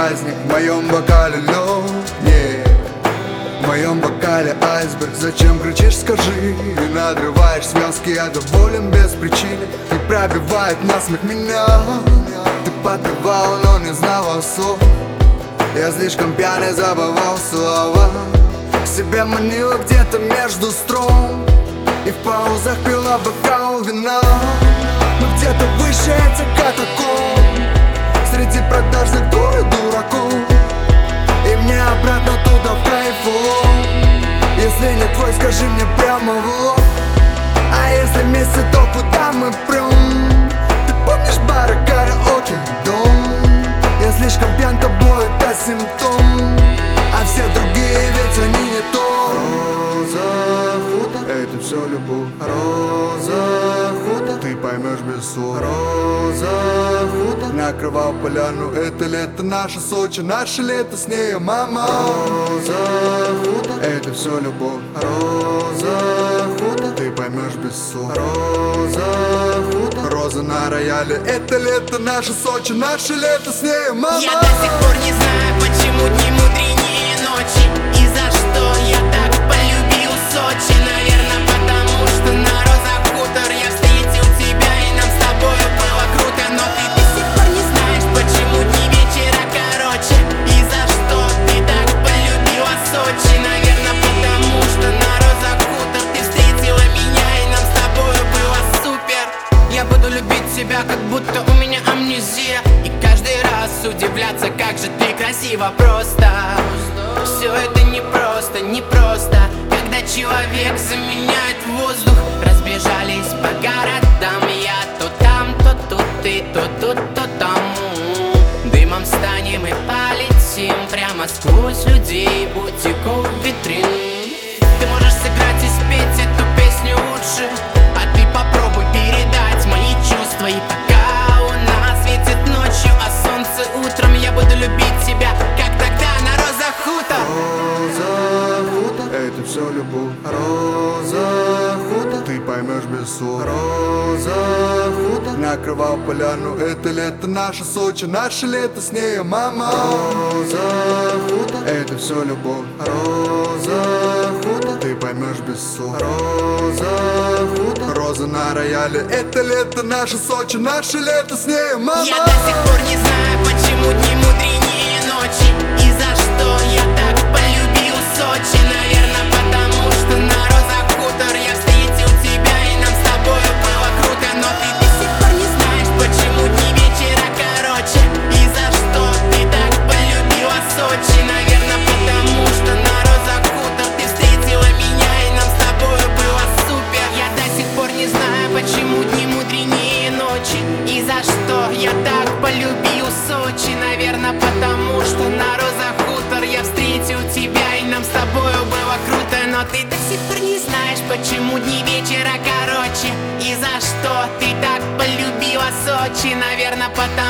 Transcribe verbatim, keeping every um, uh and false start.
праздник, в моем бокале лед. Не, в моем бокале айсберг. Зачем кричишь, скажи? И надрываешь связки, я доволен без причины. Не пробивает насмех меня. Ты подпевал, но не знала слов. Я слишком пьяный, забывал слова. К себе манила где-то между строк. И в паузах пила бокал вина. Мы где-то выше этих катакомб, среди продажных дур и дураков. И мне обратно туда в кайфу. Если не твой, скажи мне прямо в лоб. А если вместе, то куда мы прем? Ты помнишь бары, караоке, дом? Я слишком пьян, тобой это симптом. А все другие, ведь они не то. Роза, хутор, это все любовь. Роза, хутор, ты поймешь без слов. Роза, хутор, накрывал поляну. Это лето наше Сочи, наше лето с ней, мама. Роза, хутор, это все любовь. Роза, хутор, ты поймешь без слов. Роза, хутор, роза на рояле. Это лето наше Сочи, наше лето с ней, мама. Я до сих пор не знаю, почему дни мудренее ночи. И за что я так полюбил Сочи. Наверное, потому что на розах хутор я встретил тебя, и нам с тобой было круто. Но ты до сих пор не знаешь, почему дни вечера короче. И за что ты так полюбила Сочи. Наверное, потому что на розах хутор ты встретила меня, и нам с тобой было супер. Я буду любить тебя, как будто у меня амнезия. И каждый раз удивляться, как же ты красиво. Просто все это не просто, не просто. Когда человек заменяет воздух. Разбежались по городам, я то там, то тут, ты то тут, то там. Дымом станем и полетим прямо сквозь людей, бутиков, витрин. Ты можешь сыграть и спеть эту песню лучше, а ты попробуй передать мои чувства. И пока луна светит ночью, а солнце утром, я буду любить тебя, как тогда на розах хутор. Роза, хутор, это все любовь. Роза, хутор, ты поймешь без слов. Роза, хутор, накрывал поляну. Это лето наше Сочи, наше лето с ней, мама. Роза, хутор, это все любовь. Роза, хутор, ты поймешь без слов. Роза, хутор, роза на рояле. Это лето наше Сочи, наше лето с ней, мама. Я до сих пор не знаю, почему дни мудренее ночи. И за что я так полюбил Сочи. Наверное, потому что на розах хутор я встретил тебя, и нам с тобой было круто. Но ты до сих пор не знаешь, почему дни вечера короче. И за что ты так полюбила Сочи. Наверное, потому что на розах хутор ты встретила меня, и нам с тобой было супер. Я до сих пор не знаю, почему дни мудренее ночи. И за что я так полюбил Сочи. Наверное, потому что на розах хутор я встретил тебя, и нам с тобою было круто. Но ты до сих пор не знаешь, почему дни вечера короче. И за что ты так полюбила Сочи. Наверное, потому